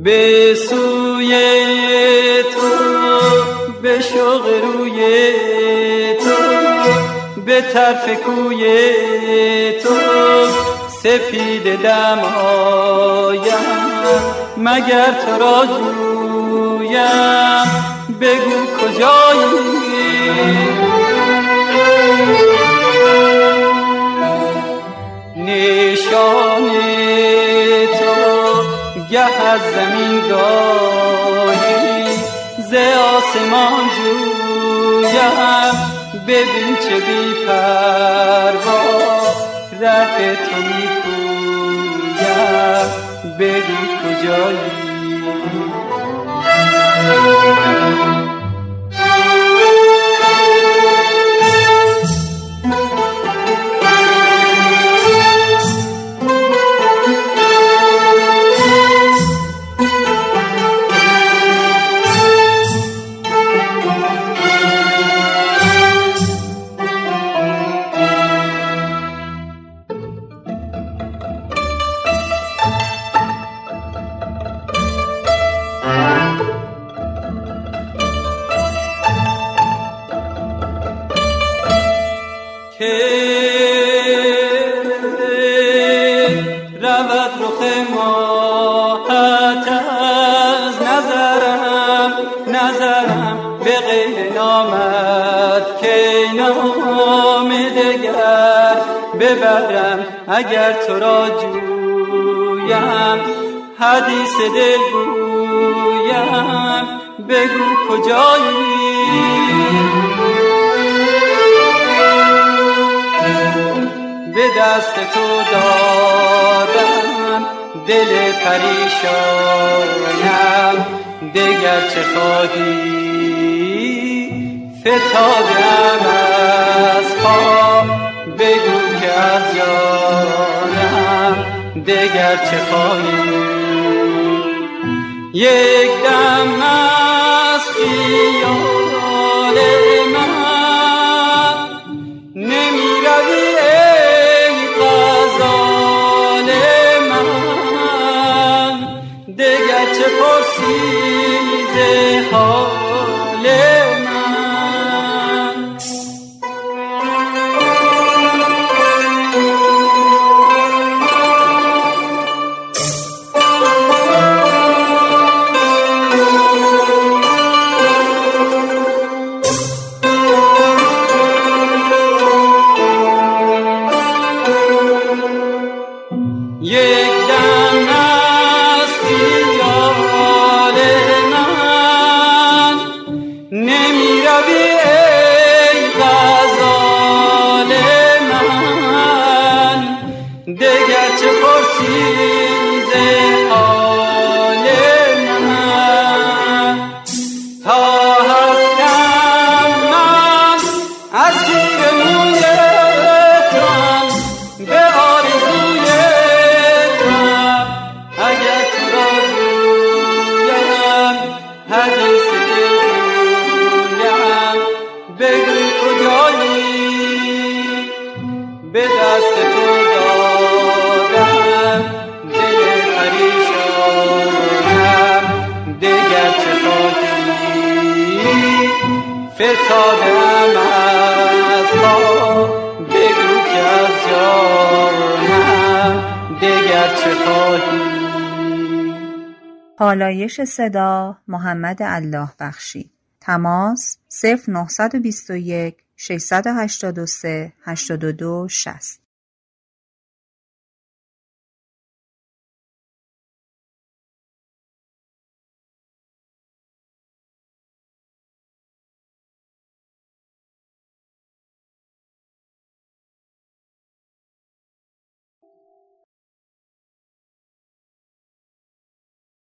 به سوی تو، به شوق روی تو، به طرف کوی تو سپید دم آیم، مگر تو را جویم بگو کجایی. نشان تو گه از زمین گاهی ز آسمان جویم، ببین چه بی پروا ره تو می پویم بگو کجایی. رود رخ ماهت از نظرم به غیر نامت که نام دگر ببرم، اگر تو را جویم حدیث دل گویم بگو کجایی. به دست تو دادم دل پریشانم، دگر چه خواهی فتادم از خواب بگو که از جانم دگر چه خواهی. یک دم از خیال من نمی روی چه پرسی ز حال من. یک دم از خیال من نمی روی ای غزال من، دگر چه پرسی ز حال من. تا هستم من از زیر موی توام به آرزوی توام، اگر تو را جویم حدیث دل گویم بگو کجایی. به دست تو دادم دل پریشانم، دگر چه خواهی فتادم از خواب بگو که از جانم دگر چه خواهی. پالایش صدا محمد الله بخشی. تماس 0921 683 82 60.